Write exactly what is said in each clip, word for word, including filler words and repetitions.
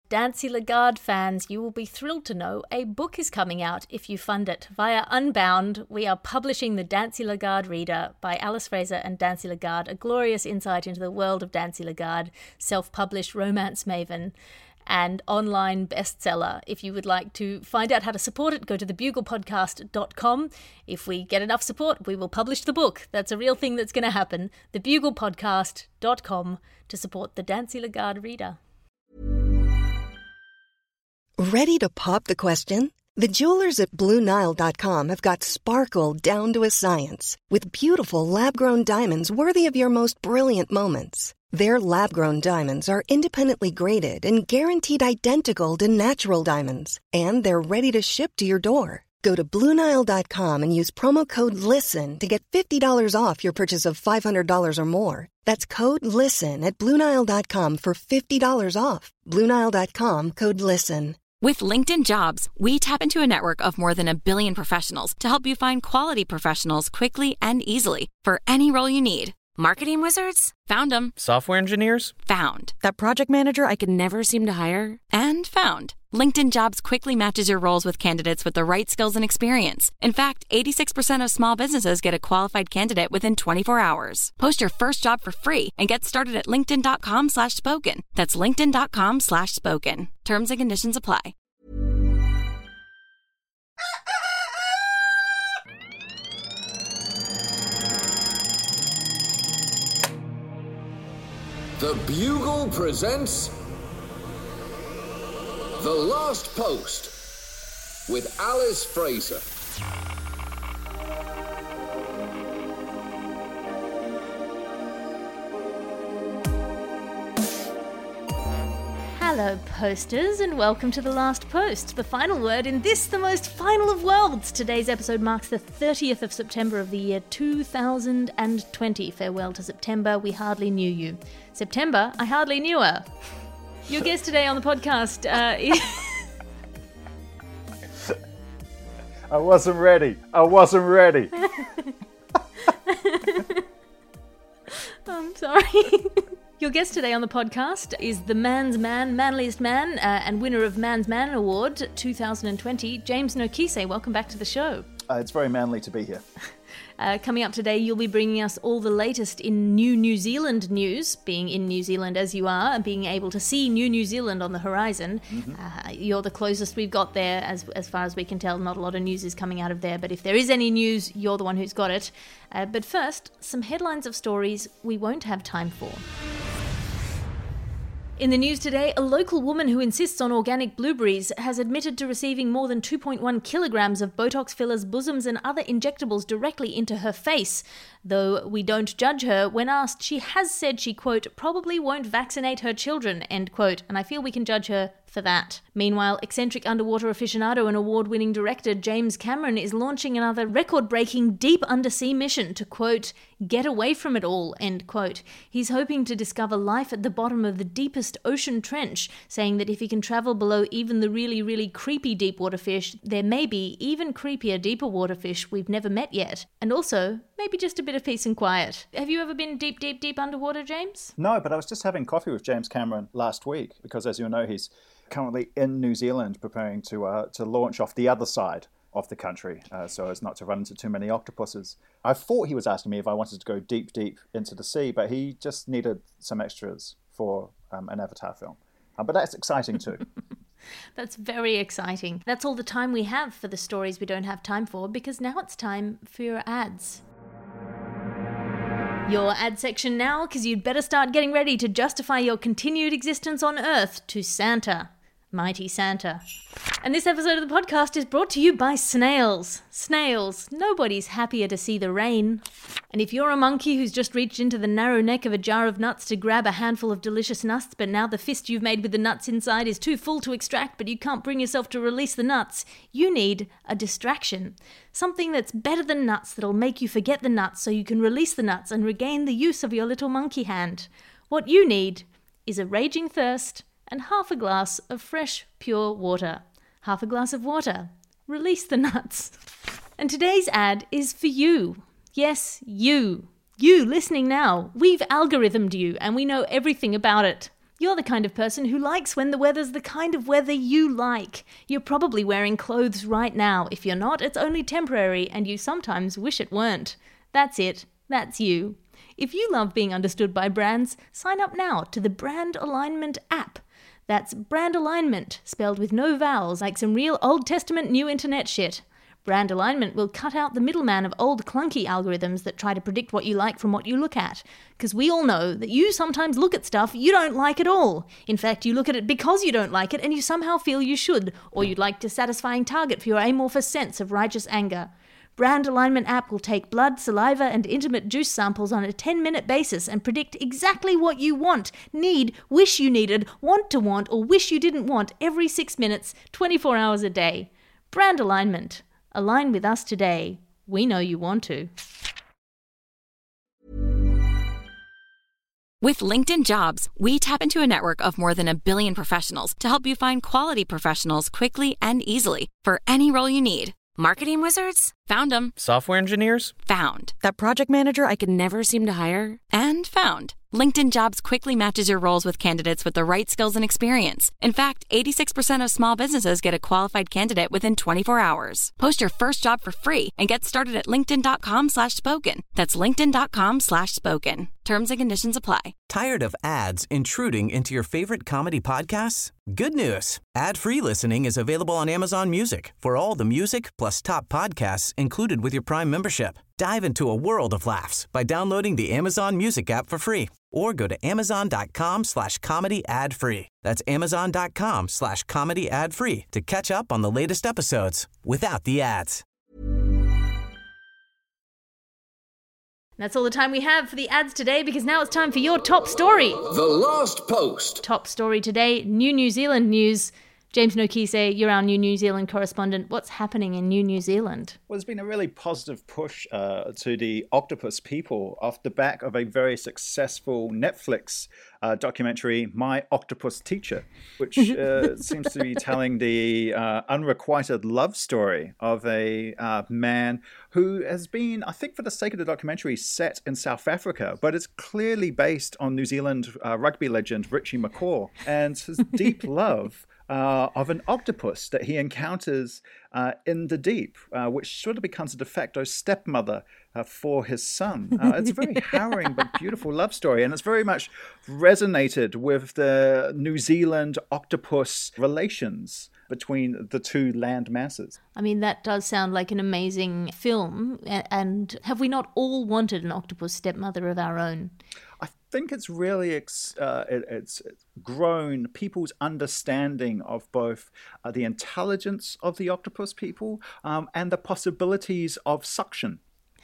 Dancy Lagarde fans, you will be thrilled to know a book is coming out if you fund it. Via Unbound, we are publishing the Dancy Lagarde Reader by Alice Fraser and Dancy Lagarde, a glorious insight into the world of Dancy Lagarde, self-published romance maven and online bestseller. If you would like to find out how to support it, go to the bugle podcast dot com. If we get enough support, we will publish the book. That's a real thing that's going to happen. the bugle podcast dot com to support the Dancy Lagarde Reader. Ready to pop the question? The jewelers at Blue Nile dot com have got sparkle down to a science with beautiful lab-grown diamonds worthy of your most brilliant moments. Their lab-grown diamonds are independently graded and guaranteed identical to natural diamonds, and they're ready to ship to your door. Go to Blue Nile dot com and use promo code LISTEN to get fifty dollars off your purchase of five hundred dollars or more. That's code LISTEN at Blue Nile dot com for fifty dollars off. Blue Nile dot com, code LISTEN. With LinkedIn Jobs, we tap into a network of more than a billion professionals to help you find quality professionals quickly and easily for any role you need. Marketing wizards? Found them. Software engineers? Found. That project manager I could never seem to hire? And found. LinkedIn Jobs quickly matches your roles with candidates with the right skills and experience. In fact, eighty-six percent of small businesses get a qualified candidate within twenty-four hours. Post your first job for free and get started at linkedin dot com slash spoken. That's linkedin dot com slash spoken. Terms and conditions apply. The Bugle presents The Last Post with Alice Fraser. Hello, posters, and welcome to The Last Post, the final word in this, the most final of worlds. Today's episode marks the thirtieth of September of the year two thousand twenty. Farewell to September, we hardly knew you. September, I hardly knew her. Your guest today on the podcast uh, is... I wasn't ready. I wasn't ready. I'm sorry. Your guest today on the podcast is the Man's Man, Manliest Man, uh, and winner of Man's Man Award two thousand twenty, James Nokise. Welcome back to the show. Uh, it's very manly to be here. Uh, coming up today, you'll be bringing us all the latest in new New Zealand news, being in New Zealand as you are, and being able to see new New Zealand on the horizon. Mm-hmm. Uh, you're the closest we've got there, as as far as we can tell. Not a lot of news is coming out of there, but if there is any news, you're the one who's got it. Uh, but first, some headlines of stories we won't have time for. In the news today, a local woman who insists on organic blueberries has admitted to receiving more than two point one kilograms of Botox fillers, bosoms and other injectables directly into her face. Though we don't judge her, when asked, she has said she, quote, probably won't vaccinate her children, end quote, and I feel we can judge her for that. Meanwhile, eccentric underwater aficionado and award-winning director James Cameron is launching another record-breaking deep undersea mission to, quote, get away from it all, end quote. He's hoping to discover life at the bottom of the deepest ocean trench, saying that if he can travel below even the really, really creepy deep water fish, there may be even creepier deeper water fish we've never met yet. And also, maybe just a bit of peace and quiet. Have you ever been deep, deep, deep underwater, James? No, but I was just having coffee with James Cameron last week, because as you know, he's currently in New Zealand preparing to uh, to launch off the other side of the country, uh, so as not to run into too many octopuses. I thought he was asking me if I wanted to go deep, deep into the sea, but he just needed some extras for um, an Avatar film. Uh, but that's exciting too. That's very exciting. That's all the time we have for the stories we don't have time for, because now it's time for your ads. Your ad section now, because you'd better start getting ready to justify your continued existence on Earth to Santa. Mighty Santa. And this episode of the podcast is brought to you by snails. Snails. Nobody's happier to see the rain. And if you're a monkey who's just reached into the narrow neck of a jar of nuts to grab a handful of delicious nuts, but now the fist you've made with the nuts inside is too full to extract, but you can't bring yourself to release the nuts, you need a distraction. Something that's better than nuts that'll make you forget the nuts so you can release the nuts and regain the use of your little monkey hand. What you need is a raging thirst and half a glass of fresh, pure water. Half a glass of water. Release the nuts. And today's ad is for you. Yes, you. You listening now. We've algorithmed you and we know everything about it. You're the kind of person who likes when the weather's the kind of weather you like. You're probably wearing clothes right now. If you're not, it's only temporary, and you sometimes wish it weren't. That's it. That's you. If you love being understood by brands, sign up now to the Brand Alignment app. That's Brand Alignment, spelled with no vowels, like some real Old Testament New Internet shit. Brand Alignment will cut out the middleman of old clunky algorithms that try to predict what you like from what you look at. Because we all know that you sometimes look at stuff you don't like at all. In fact, you look at it because you don't like it and you somehow feel you should, or you'd like a satisfying target for your amorphous sense of righteous anger. Brand Alignment app will take blood, saliva, and intimate juice samples on a ten-minute basis and predict exactly what you want, need, wish you needed, want to want, or wish you didn't want every six minutes, twenty-four hours a day. Brand Alignment. Align with us today. We know you want to. With LinkedIn Jobs, we tap into a network of more than a billion professionals to help you find quality professionals quickly and easily for any role you need. Marketing wizards? Found them. Software engineers? Found. That project manager I could never seem to hire? And found. LinkedIn Jobs quickly matches your roles with candidates with the right skills and experience. In fact, eighty-six percent of small businesses get a qualified candidate within twenty-four hours. Post your first job for free and get started at linkedin.com slash spoken. That's linkedin.com slash spoken. Terms and conditions apply. Tired of ads intruding into your favorite comedy podcasts? Good news. Ad-free listening is available on Amazon Music for all the music plus top podcasts included with your Prime membership. Dive into a world of laughs by downloading the Amazon Music app for free or go to amazon.com slash comedy ad free. That's amazon.com slash comedy ad free to catch up on the latest episodes without the ads. That's all the time we have for the ads today, because now it's time for your top story. The Last Post. Top story today, new New Zealand news. James Nokise, you're our new New Zealand correspondent. What's happening in New New Zealand? Well, there's been a really positive push uh, to the octopus people off the back of a very successful Netflix uh, documentary, My Octopus Teacher, which uh, seems to be telling the uh, unrequited love story of a uh, man who has been, I think for the sake of the documentary, set in South Africa, but it's clearly based on New Zealand uh, rugby legend Richie McCaw and his deep love Uh, of an octopus that he encounters uh, in the deep, uh, which sort of becomes a de facto stepmother uh, for his son. Uh, it's a very harrowing but beautiful love story, and it's very much resonated with the New Zealand octopus relations between the two land masses. I mean, that does sound like an amazing film, and have we not all wanted an octopus stepmother of our own? I think it's really ex- uh, it, it's grown people's understanding of both uh, the intelligence of the octopus people um, and the possibilities of suction.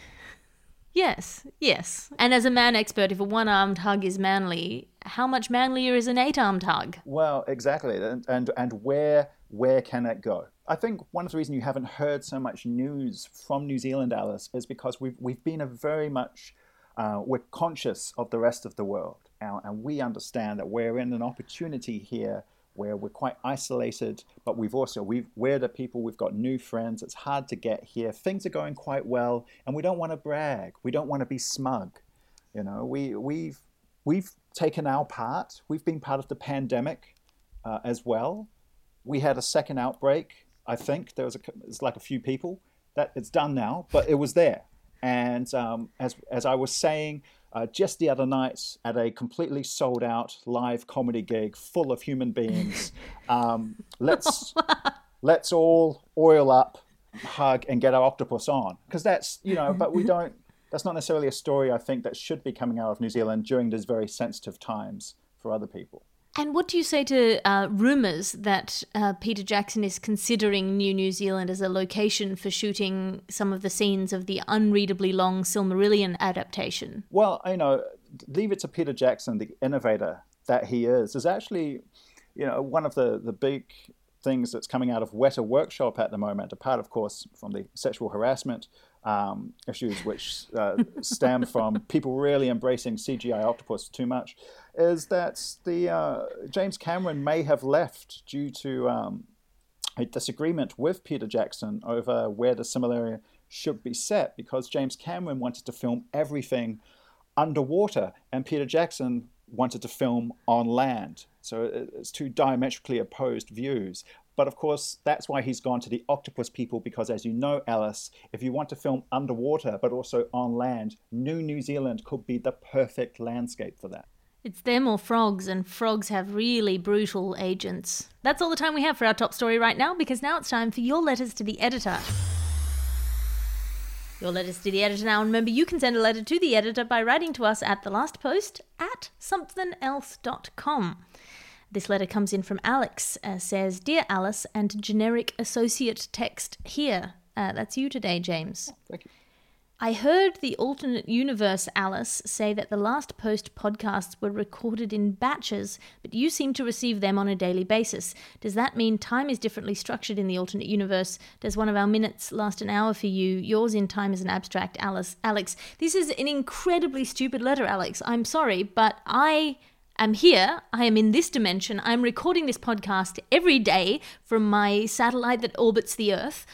Yes, yes. And as a man expert, if a one-armed hug is manly, how much manlier is an eight-armed hug? Well, exactly. And and, and where where can it go? I think one of the reasons you haven't heard so much news from New Zealand, Alice, is because we've we've been a very much Uh, we're conscious of the rest of the world, and, and we understand that we're in an opportunity here where we're quite isolated, but we've also, we've, we're the people, we've got new friends, it's hard to get here, things are going quite well, and we don't want to brag, we don't want to be smug. You know, we, we've, we've taken our part, we've been part of the pandemic uh, as well. We had a second outbreak, I think, there was a, it's like a few people, that it's done now, but it was there. And um, as as I was saying, uh, just the other night at a completely sold out live comedy gig full of human beings, um, let's let's all oil up, hug, and get our octopus on. Because that's, you know, but we don't, that's not necessarily a story I think that should be coming out of New Zealand during these very sensitive times for other people. And what do you say to uh, rumours that uh, Peter Jackson is considering New New Zealand as a location for shooting some of the scenes of the unreadably long Silmarillion adaptation? Well, you know, leave it to Peter Jackson, the innovator that he is, is actually, you know, one of the, the big things that's coming out of Weta Workshop at the moment, apart, of course, from the sexual harassment um, issues which uh, stem from people really embracing C G I octopus too much, is that the uh, James Cameron may have left due to um, a disagreement with Peter Jackson over where the Silmarillion should be set, because James Cameron wanted to film everything underwater, and Peter Jackson wanted to film on land. So it's two diametrically opposed views. But of course, that's why he's gone to the octopus people, because as you know, Alice, if you want to film underwater but also on land, New New Zealand could be the perfect landscape for that. It's them or frogs, and frogs have really brutal agents. That's all the time we have for our top story right now, because now it's time for your letters to the editor. Your letters to the editor now. And remember, you can send a letter to the editor by writing to us at the last post at something else dot com. This letter comes in from Alex, uh, says, Dear Alice and generic associate text here. Uh, that's you today, James. Oh, thank you. I heard the alternate universe Alice say that the Last Post podcasts were recorded in batches, but you seem to receive them on a daily basis. Does that mean time is differently structured in the alternate universe? Does one of our minutes last an hour for you? Yours in time is an abstract, Alice. Alex, this is an incredibly stupid letter, Alex. I'm sorry, but I... I'm here, I am in this dimension, I'm recording this podcast every day from my satellite that orbits the Earth.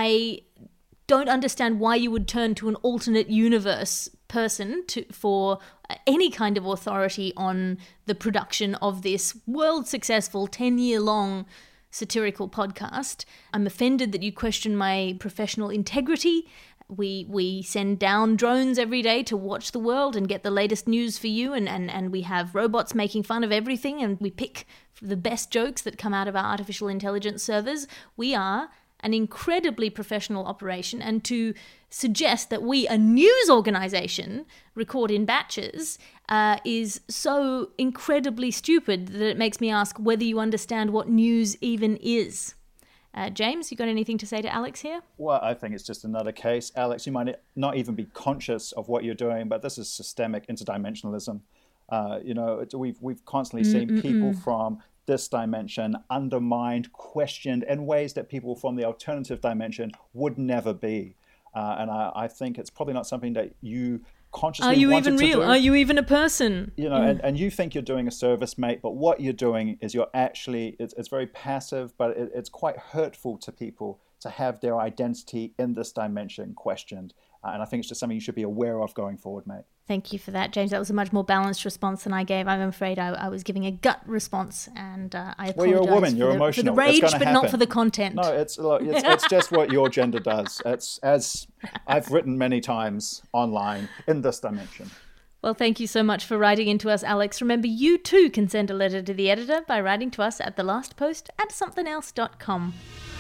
I don't understand why you would turn to an alternate universe person to, for any kind of authority on the production of this world-successful ten-year-long satirical podcast. I'm offended that you question my professional integrity. We we send down drones every day to watch the world and get the latest news for you, and, and, and we have robots making fun of everything, and we pick the best jokes that come out of our artificial intelligence servers. We are an incredibly professional operation, and to suggest that we, a news organization, record in batches uh, is so incredibly stupid that it makes me ask whether you understand what news even is. Uh, James, you got anything to say to Alex here? Well, I think it's just another case. Alex, you might not even be conscious of what you're doing, but this is systemic interdimensionalism. Uh, you know, we've we've constantly seen Mm-mm-mm. people from this dimension undermined, questioned in ways that people from the alternative dimension would never be. Uh, and I, I think it's probably not something that you consciously Are you wanted even to real? do. Are you even a person? You know, mm. and, and you think you're doing a service, mate, but what you're doing is you're actually, it's, it's very passive, but it, it's quite hurtful to people to have their identity in this dimension questioned. Uh, and I think it's just something you should be aware of going forward, mate. Thank you for that, James. That was a much more balanced response than I gave. I'm afraid I, I was giving a gut response, and uh, I apologize well, you're a woman. For, you're the, emotional. for the rage, but happen. not for the content. No, it's, look, it's it's just what your gender does. It's as I've written many times online in this dimension. Well, thank you so much for writing into us, Alex. Remember, you too can send a letter to the editor by writing to us at the last post at something else dot com.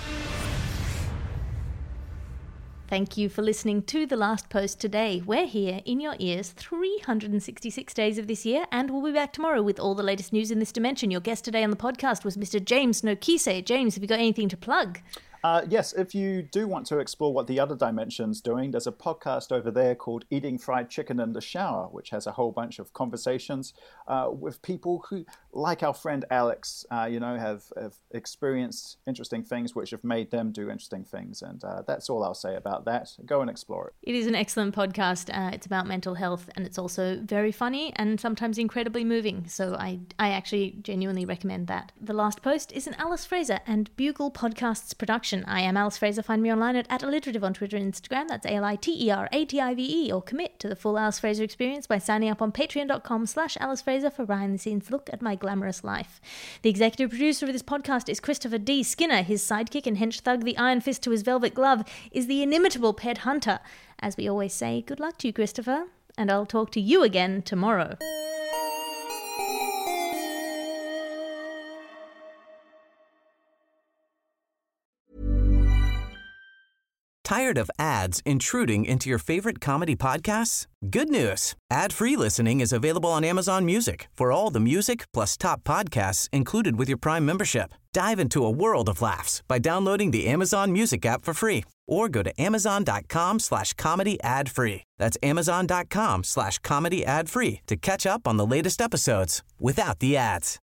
Thank you for listening to The Last Post today. We're here in your ears three hundred sixty-six days of this year, and we'll be back tomorrow with all the latest news in this dimension. Your guest today on the podcast was Mister James Nokise. James, have you got anything to plug? Uh, yes, if you do want to explore what the other dimension's doing, there's a podcast over there called Eating Fried Chicken in the Shower, which has a whole bunch of conversations uh, with people who, like our friend Alex, uh, you know, have, have experienced interesting things which have made them do interesting things. And uh, that's all I'll say about that. Go and explore it. It is an excellent podcast. Uh, it's about mental health, and it's also very funny and sometimes incredibly moving. So I, I actually genuinely recommend that. The Last Post is an Alice Fraser and Bugle Podcasts production. I am Alice Fraser. Find me online at, at alliterative on Twitter and Instagram. That's A L I T E R A T I V E. Or commit to the full Alice Fraser experience by signing up on patreon.com slash Alice Fraser for behind-the-scenes look at my glamorous life. The executive producer of this podcast is Christopher D. Skinner. His sidekick and hench thug, the iron fist to his velvet glove, is the inimitable Pet Hunter. As we always say, good luck to you, Christopher, and I'll talk to you again tomorrow. Tired of ads intruding into your favorite comedy podcasts? Good news. Ad-free listening is available on Amazon Music for all the music plus top podcasts included with your Prime membership. Dive into a world of laughs by downloading the Amazon Music app for free or go to amazon.com slash comedy ad free. That's amazon.com slash comedy ad free to catch up on the latest episodes without the ads.